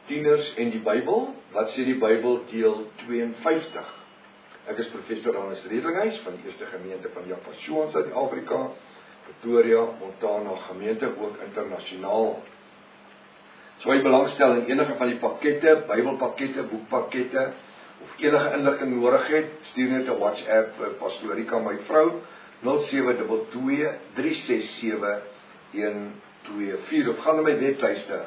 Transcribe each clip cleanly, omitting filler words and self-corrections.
Tieners en die Bybel, wat sê die Bybel deel 52. Ek is professor Hannes Redlinghuis van die Eerste Gemeente van Japasjoa in Suid-Afrika, Pretoria, Montana gemeente, ook internasionaal. So jy belangstel in enige van die pakkette, Bybelpakkette, boekpakkette, of enige inligting nodig het, stuur net 'n WhatsApp vir Pastorika, my vrou, 0722-367-124, of gaan na my webtuiste,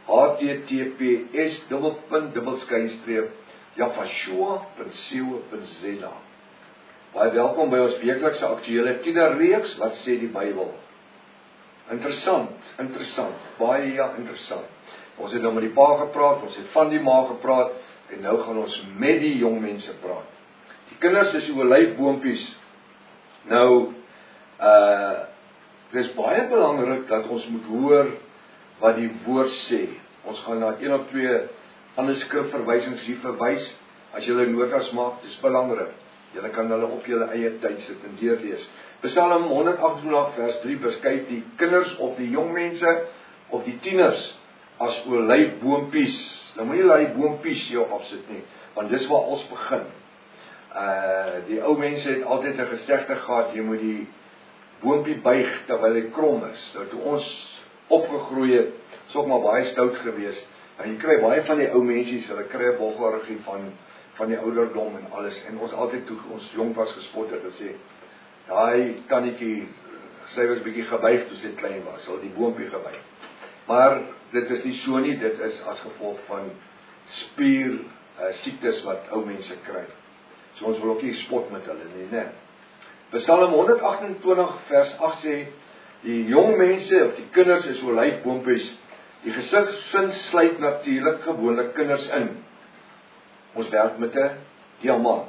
https://japasjoa.co.za. Baie welkom by ons weeklikse aktuele tienerreeks, wat sê die Bybel? Interessant, baie interessant. Ons het nou met die pa gepraat, ons het van die ma gepraat, en nou gaan ons met die jong mense praat. Die kinders is olyfboompies. Nou, dit is baie belangrik dat ons moet hoor wat die woord sê. Ons gaan na 1 of 2 ander skrifverwysings hier verwys. As julle notas maak, dis belangrik. Julle kan hulle op julle eie tyd sit en deurlees. Psalm 128 vers 3 beskryf die kinders of die jong mense of die tieners as olyfboompies. Nou moet jy laat die boompies jou afsit nie, want dis waar ons begin. Die ou mense het altyd 'n gesegde gehad, jy moet die boompie buig terwyl hy krom is. Nou toe ons opgegroei het, is ook maar baie stout gewees. En jy kry baie van die ou mensies, hulle kry 'n boggeriggie van die ouderdom en alles. En ons altyd toe ons jong was gespot het gesê, daai tannetjie, sy was bietjie gebuig toe sy klein was, al die boompie gebuig. Maar dit is nie so nie, dit is as gevolg van spier siektes wat ou mense kry. So ons wil ook nie spot met hulle nie, né? Psalm 128 vers 8 sê, die jong mense of die kinders is olyfboompies. Die gesin sluit natuurlik gewoonlik kinders in. Ons werk met 'n diamant.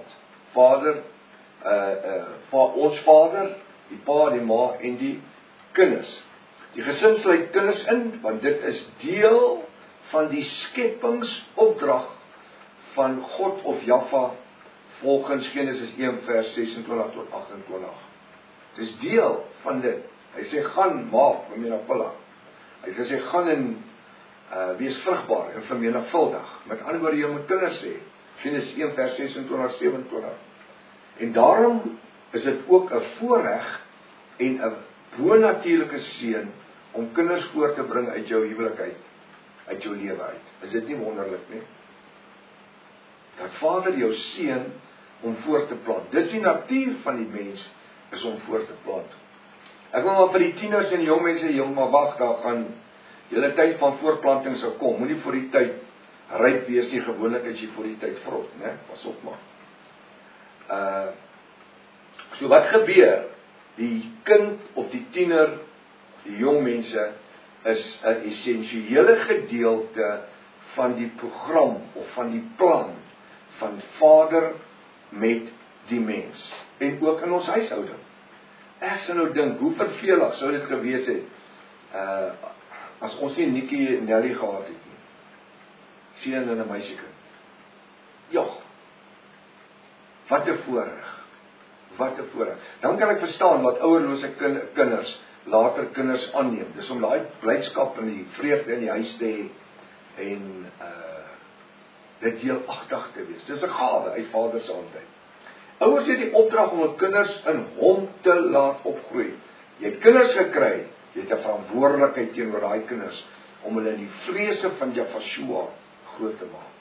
Ons vader, die pa, die ma en die kinders. Die gesin sluit kinders in, want dit is deel van die skepingsopdrag van God of Jahwe, volgens Genesis 1 vers 26 tot 28. Dit is deel van dit. Hy sê, gaan maak, vermenigvuldig. Hy sê, gaan en wees vrugbaar en vermenigvuldig. Met ander woorde, jy moet kinders sê. Genesis 1 vers 26, 27. En daarom is dit ook 'n voorreg en 'n bonatuurlike seën om kinders voor te bring uit jou huwelik uit jou lewe uit. Is dit nie wonderlik nie? Dat Vader jou seën om voort te plant. Dis die natuur van die mens, is om voort te plant. Ek wil maar vir die tieners en die jong mense, maar wag, daar gaan julle tyd van voortplanting sal kom. Moenie voor die tyd ryp wees nie, gewoonlik as jy voor die tyd vrot, né? Pas op maar. So wat gebeur? Die kind of die tiener, die jong mense, is 'n essensiële gedeelte van die program of van die plan van Vader met die mens. En ook in ons huishouding. Ek sou nou dink, hoe vervelig sou dit gewees het, as ons nie Nikkie en Nelly gehad het nie. Seun en 'n meisiekind. Ja. Wat 'n voorreg. Wat 'n voorreg. Dan kan ek verstaan wat ouerlose kinders later kinders aanneem. Dis om daai blydskap en die vreugde in die huis te hê en dit deelagtig te wees. Dis 'n gawe uit Vader se hand uit. Ouers het die opdrag om hul kinders in hom te laat opgroei. Jy het kinders gekry, jy het 'n verantwoordelikheid teenoor daai kinders om hulle in die vrese van Japasjoa groot te maak.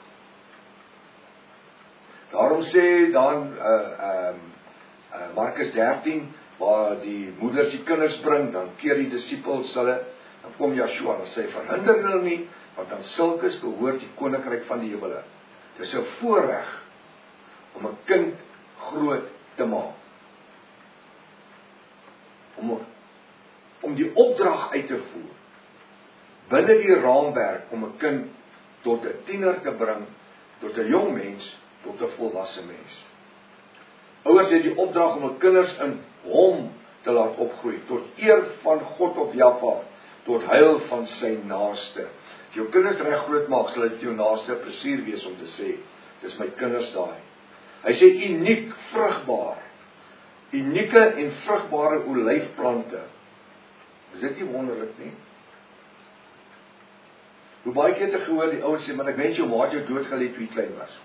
Daarom sê dan Markus 13, waar die moeders die kinders bring, dan keer die disippels hulle, dan kom Joshua en sê, verhinder hulle nie, want aan sulkes behoort die koninkryk van die hemele. Dis 'n voorreg om 'n kind groot te maak. Om die opdrag uit te voer, binne die raamwerk om 'n kind tot 'n tiener te bring, tot 'n jong mens, tot 'n volwasse mens. Ouers het die opdrag om 'n kinders in hom te laat opgroei, tot eer van God of Jahwe, tot heil van sy naaste. As jou kinders reg groot maak, sal dit jou naaste plesier wees om te sê, dis my kinders daai. Hy sê uniek, vrugbaar, unieke en vrugbare olyfplante. Is dit nie wonderlik nie? Hoe baie keer te gehoor die ouens sê, maar ek wens jou ma het jou doodgelê toe jy klein was.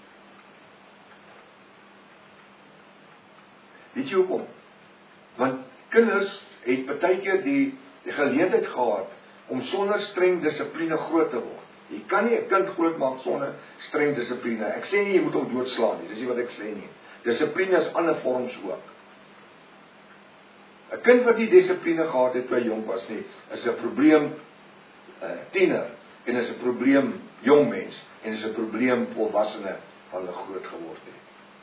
Weet jy hoekom? Want kinders het partykeer die geleentheid gehad om sonder streng dissipline groot te word. Jy kan nie 'n kind groot maak sonder streng dissipline. Ek sê nie jy moet hom doodslaan nie, dis nie wat ek sê nie. Dissipline is ander vorms ook. 'n Kind wat nie dissipline gehad het toe hy jong was nie, is 'n probleem tiener en is 'n probleem jong mens en is 'n probleem volwassene wat hulle groot geword het.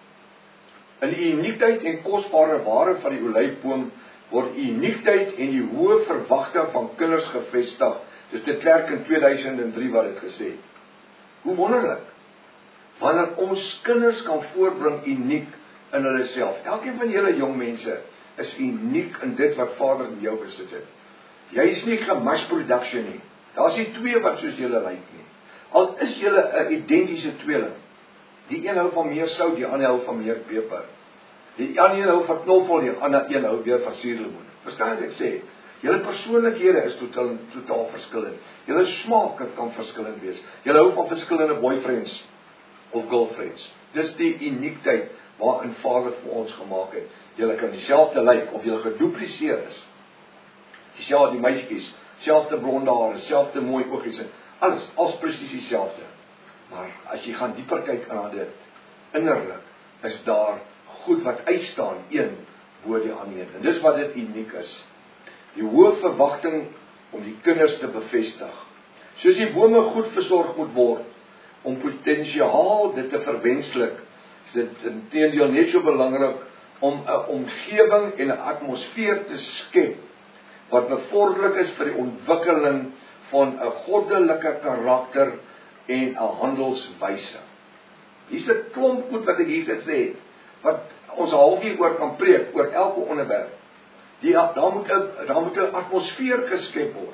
In die uniekheid en kosbare ware van die olyfboom word uniekheid en die hoë verwagting van kinders gevestig. Dis de Klerk in 2003 wat dit gesê het. Hoe wonderlik, wanneer ons kinders kan voorbring uniek in hulle self. Elkeen van julle jong mense is uniek in dit wat Vader in jou gesit het. Jy is nie gemass production nie. Daar is nie twee wat soos julle lyk nie. Al is julle 'n identiese tweeling. Die een hou van meer sout, die ander hou van meer peper. Die ander een hou van knoffel, die ander een hou weer van suurlemoen. Verstaan wat ek sê? Julle persoonlikhede is totaal verskillend. Julle smaak kan verskillend wees. Julle hou van verskillende boyfriends of girlfriends. Dis die uniekheid waarin Vader vir ons gemaak het. Julle kan dieselfde lyk of julle gedupliseer is. Dieselfde die meisies, selfde blonde hare, selfde mooi oogies, alles presies dieselfde. Maar as jy gaan dieper kyk aan dit, innerlik is daar goed wat uitstaan, een bo die ander. En dis wat dit uniek is. Die hoë verwagting om die kinders te bevestig. Soos die bome goed versorg moet word, om potensiaal dit te verwenslik, is dit inteendeel net so belangrik om 'n omgewing en 'n atmosfeer te skep, wat bevorderlik is vir die ontwikkeling van 'n goddelike karakter en 'n handelswyse. Hier's 'n klomp goed wat ek hier gesê het, wat ons 'n halfuur oor kan preek, oor elke onderwerp. Daar moet 'n atmosfeer geskep word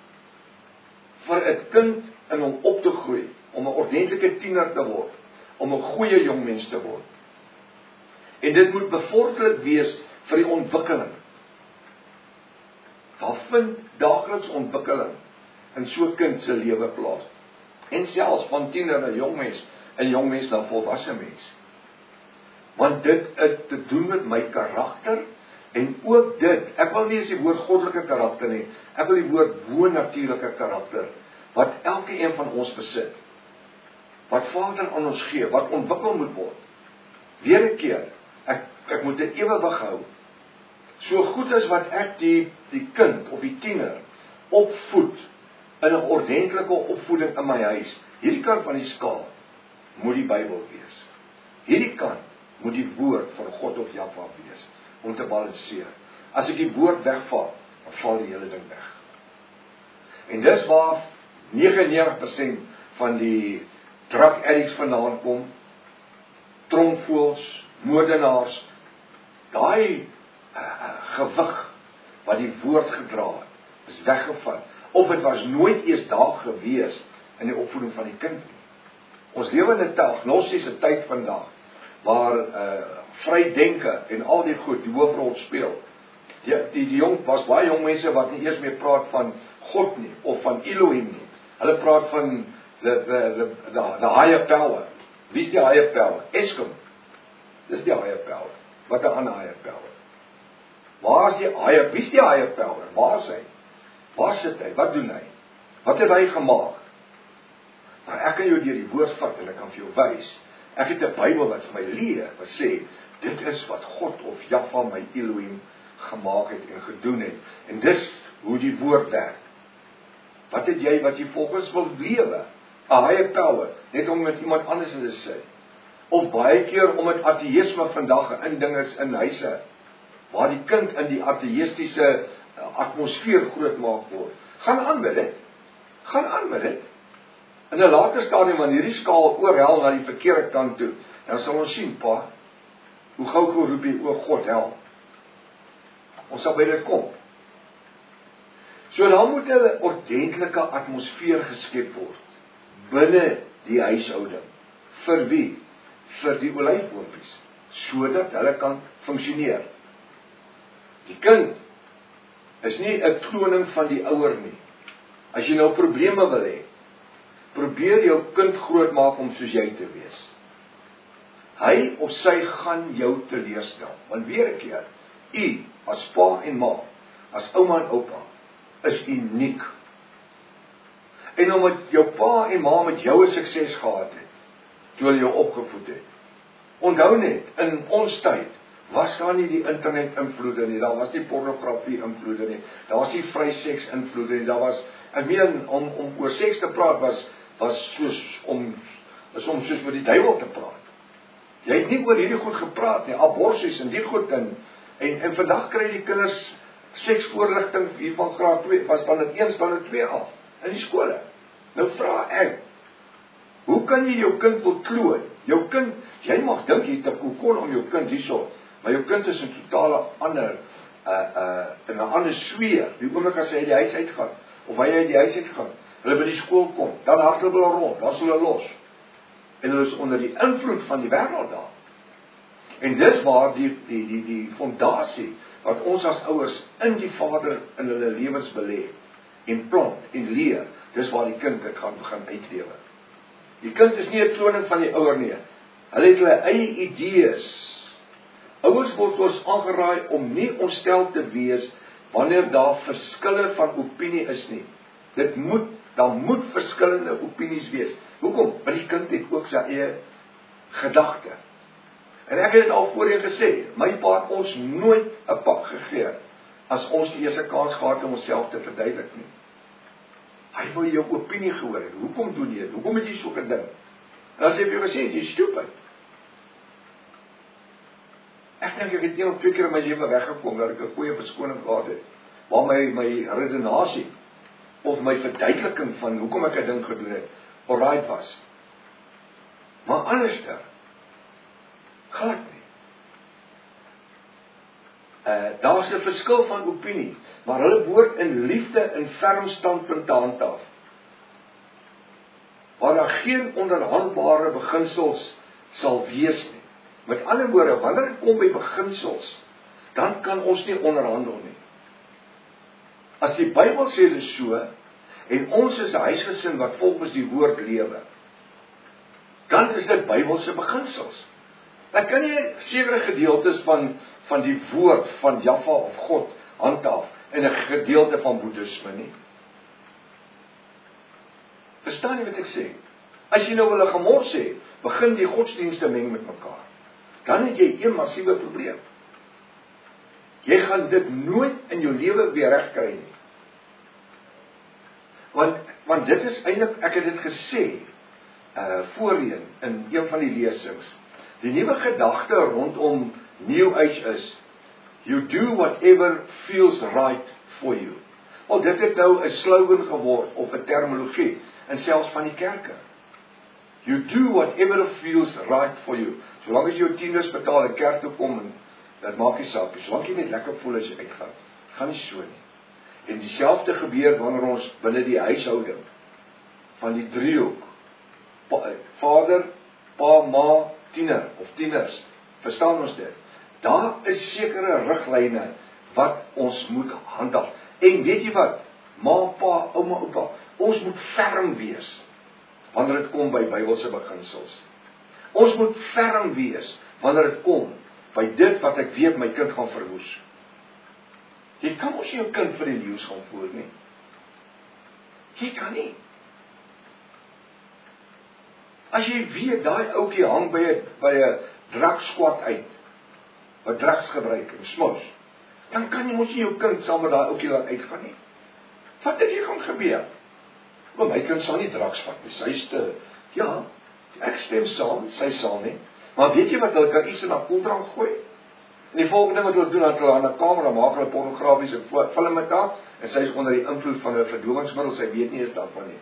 vir 'n kind in hom op te groei, om 'n ordentlike tiener te word, om 'n goeie jong mens te word. En dit moet bevorderlik wees vir die ontwikkeling. Daar vind daagliks ontwikkeling in so 'n kind se lewe plaas. En selfs van tiener na jong mens, en jong mens na volwasse mens. Want dit is te doen met my karakter, en ook dit, ek wil nie eens die woord goddelike karakter nie, ek wil die woord bo-natuurlike karakter, wat elke een van ons besit, wat Vader aan ons gee, wat ontwikkel moet word. Weer 'n keer, ek moet 'n ewewig hou. So goed as wat ek die kind of die tiener opvoed, in 'n ordentlike opvoeding in my huis, hierdie kant van die skaal, moet die Bybel wees. Hierdie kant moet die woord van God of Jahwe wees, om te balanseer. As ek die woord wegval, dan val die hele ding weg. En dis waar 99% van die drug addicts vandaan kom, tromvoëls, moordenaars, daai gewig wat die woord gedra het, is weggevat. Of het was nooit eers daar gewees in die opvoeding van die kind nie. Ons lewe in 'n agnostiese tyd vandag, waar vrydenke en al die goed die hoofrol speel. Die jong was baie jong mense wat nie eers meer praat van God nie, of van Elohim nie. Hulle praat van the higher power. Wie is die higher power? Eskom. Dis die higher power. Wat 'n ander higher power? Waar is die higher? Wie is die higher power? Waar is hy? Waar sit hy? Wat doen hy? Wat het hy gemaak? Nou ek kan jou deur die woord vat en ek kan vir jou wys. Ek het 'n Bybel wat vir my leer, wat sê, dit is wat God of Jahwe my Elohim gemaak het en gedoen het. En dis hoe die woord werk. Wat het jy wat jy volgens wil lewe? 'n higher power, net om met iemand anders te sê. Of baie keer om met ateïsme vandag 'n inding is in huise, waar die kind in die ateïstiese atmosfeer grootmaak word. Gaan aan met dit. Gaan aan met dit. In 'n later stadium, wanneer hierdie skaal oorhel na die verkeerde kant toe, dan sal ons sien, pa, hoe gou roep jy, o God, help. Ons sal by dit kom. So dan moet 'n ordentlike atmosfeer geskep word, binne die huishouding. Vir wie? Vir die olyfboompies, sodat hulle kan funksioneer. Die kind is nie 'n kloning van die ouer nie. As jy nou probleme wil hê, probeer jou kind grootmaak om soos jy te wees. Hy of sy gaan jou teleurstel. Want weer 'n keer, u as pa en ma, as ouma en oupa, is uniek. En omdat jou pa en ma met jou 'n sukses gehad het, toe hulle jou opgevoed het. Onthou net, in ons tyd, was daar nie die internet invloede nie, daar was nie pornografie invloede nie, daar was nie vry seks invloede nie, daar was, ek meen, om oor seks te praat was soos om soos met die duiwel te praat. Jy het nie oor hierdie goed gepraat nie, aborsies en die goed en vandag kry die kinders seksvoorligting hier van graad 2, van standaard 1, standaard 2 af, in die skole. Nou vra ek, hoe kan jy jou kind ontlooi? Jou kind, jy mag dink jy het 'n kokon om jou kind hierso, maar jou kind is 'n totale ander, in 'n ander sfeer. Die oomblik as hy uit die huis uitgaan, of hy uit die huis uitgaan, hulle by die skool kom, dan hardloop hulle rond, dan is hulle los. En hulle is onder die invloed van die wêreld daar. En dis waar die fondasie, wat ons as ouers in die Vader in hulle lewens belê, en plant en leer, dis waar die kind dit gaan begin uitlewe. Die kind is nie 'n kloning van die ouer nie. Hulle het hulle eie idees. Ouers word ons aangeraai om nie ontstel te wees wanneer daar verskille van opinie is nie. Daar moet verskillende opinies wees. Hoekom? Want die kind het ook sy eie gedagte. En ek het dit al voorheen gesê, my pa het ons nooit 'n pak gegee as ons die eerste kans gehad om onsself te verduidelik nie. Hy wil jou opinie gehoor het. Hoekom doen jy dit? Hoekom het jy so 'n ding? En as jy vir jou gesê, jy is stupid. Ek dink ek het 1 of 2 keer in my lewe weggekom dat ek 'n goeie verskoning gehad het, waar my redenasie of my verduideliking van hoekom ek 'n ding gedoen het, alright was. Maar anderster, glad nie. Daar is 'n verskil van opinie, maar hulle behoort in liefde en ferm standpunt te handhaaf. Waar daar geen onderhandbare beginsels sal wees nie. Met ander woorde, wanneer dit kom by beginsels, dan kan ons nie onderhandel nie. As die Bybel sê dit so, en ons is 'n huisgesin wat volgens die woord lewe, dan is dit Bybelse beginsels. Ek kan nie sekere gedeeltes van die woord van Jahwe of God handhaaf in 'n gedeelte van Boeddhisme nie. Verstaan jy wat ek sê? As jy nou wil 'n gemors sê, begin die godsdienste meng met mekaar. Dan het jy 'n massiewe probleem. Jy gaan dit nooit in jou lewe weer regkry nie. Want dit is eintlik, ek het dit gesê voorheen in een van die lesings. Die nuwe gedagte rondom New Age is, you do whatever feels right for you. Al dit het nou 'n slogan geword of 'n terminologie, en selfs van die kerke. You do whatever feels right for you. Solank as jy jou tieners betaal en kerk toe kom, en dit maak nie saak nie. Solank jy net lekker voel as jy uitgaan. Gaan nie so nie. En dieselfde gebeur wanneer ons binne die huishouding van die driehoek, vader, pa, ma, tiener of tieners, verstaan ons dit? Daar is sekere riglyne wat ons moet handhaaf. En weet jy wat? Ma, pa, ouma, oupa, ons moet ferm wees wanneer dit kom by Bybelse beginsels. Ons moet ferm wees wanneer dit kom by dit wat ek weet my kind gaan verwoes. Jy kan mos nie jou kind vir die leeu's gaan voer nie. Jy kan nie. As jy weet, daai ouetjie hang by 'n drugskwad uit, wat drugs gebruik en smous, dan kan jy mos nie jou kind saam met daai ouetjie laat uitgaan nie. Wat dink jy gaan gebeur? Want my kind sal nie drugs vat nie, sy is te, ja, ek stem saam, sy sal nie. Maar weet jy wat, hulle kan iets in haar koeldrank gooi? En die volgende ding wat hulle doen, dat hulle aan 'n kamera maak hulle pornografiese film met haar, en sy is onder die invloed van 'n verdowingsmiddel, sy weet nie eens daarvan nie.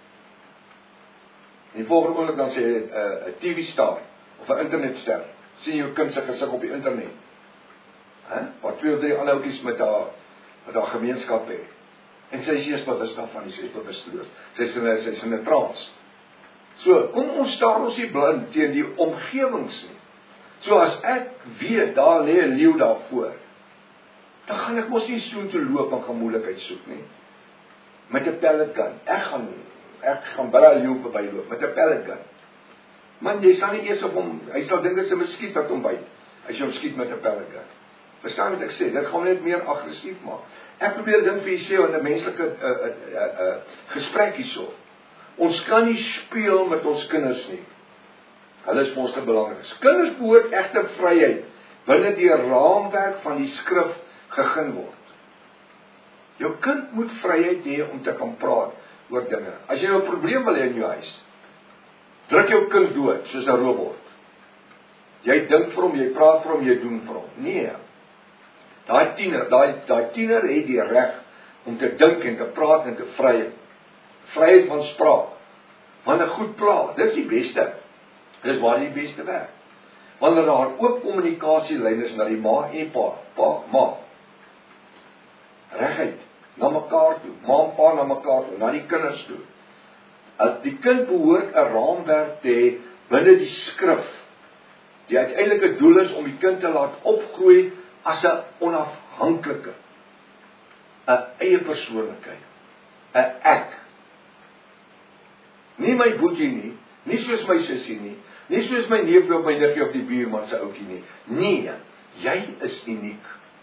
En die volgende oomblik dan sê 'n TV-ster of 'n internetster, sien jou kind se gesig op die internet. Wat 2 of 3 ander ouetjies met haar gemeenskap het. En sy is eers bewus daarvan, sy is bewusteloos. Sy is in 'n trance. So, kom ons staar ons nie blind teen die omgewings nie. So as ek weet, daar lê 'n leeu daarvoor, dan gaan ek mos nie soontoe loop en gaan moeilikheid soek nie. Met 'n pellet gun. ek gaan by daai leeu verbyloop met 'n pellet gun. Man, jy sal nie eers op hom, hy sal dink dit is 'n muskiet wat hom byt, as jy hom skiet met 'n pellet gun. Verstaan wat ek sê? Dit gaan net meer aggressief maak. Ek probeer dink vir julle in 'n menslike gesprek hierso. Ons kan nie speel met ons kinders nie. Hulle is vir ons te belangrik. Kinders behoort egte vryheid binne die raamwerk van die skrif gegee word. Jou kind moet vryheid hê om te kan praat oor dinge. As jy 'n probleem wil hê in jou huis, druk jou kind dood soos 'n robot. Jy dink vir hom, jy praat vir hom, jy doen vir hom. Nee. Daai tiener het die reg om te dink en te praat en te vryheid van spraak. Want 'n goed praat, dis die beste. Dis waar die beste werk. Wanneer daar ook kommunikasielyn is na die ma en pa, regheid, na mekaar toe, ma en pa na mekaar toe, na die kinders toe. Die kind behoort 'n raamwerk te hê binne die skrif. Die uiteindelike doel is om die kind te laat opgroei as 'n onafhanklike, 'n eie persoonlikheid, 'n ek. Nie my boetie nie soos my sussie nie soos my neefie of my niggie of die buurman se ouetjie nie. Nee, jy is uniek.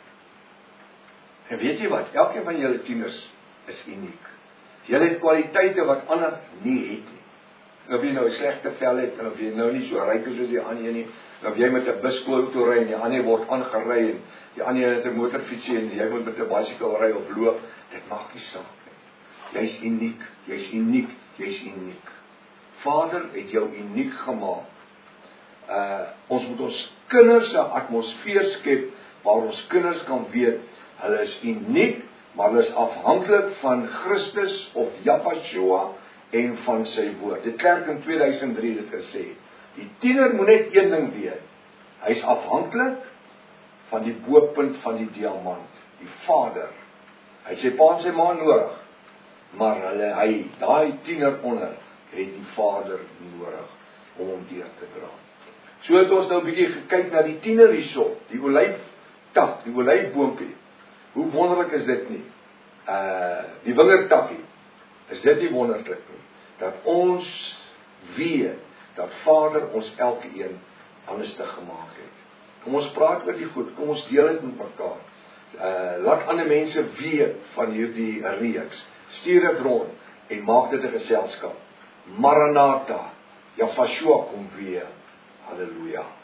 En weet jy wat? Elkeen van julle tieners is uniek. Julle het kwaliteite wat ander nie het nie. En of jy nou 'n slegte vel het, en of jy nou nie so ryk is soos die ander nie, en of jy met 'n busauto ry en die ander word aangery en die ander het 'n motorfietsie en jy moet met 'n bicycle ry of loop, dit maak nie saak nie. Jy's uniek, jy's uniek, jy's uniek. Vader het jou uniek gemaak. Ons moet ons kinders 'n atmosfeer skep waar ons kinders kan weet, hulle is uniek, maar hulle is afhanklik van Christus of Yahshua en van sy woord. Die kerk in 2003 het gesê, die tiener moet net een ding weet, hy is afhanklik van die bopunt van die diamant, die Vader. Hy sê pa en sy ma nodig, maar daai tiener onder, het die Vader nodig om hom deur te dra. So het ons nou 'n bietjie gekyk na die tiener hierso, die olyftak, die olyfboompie. Hoe wonderlik is dit nie? Die wingerdtakkie, is dit nie wonderlik nie? Dat ons weet, dat Vader ons elkeen anders te gemaak het. Kom ons praat oor die goed, kom ons deel dit met mekaar. Laat ander mense weet van hierdie reeks. Stuur dit rond en maak dit 'n geselskap. Maranatha, Yahshua kom weer. Halleluja.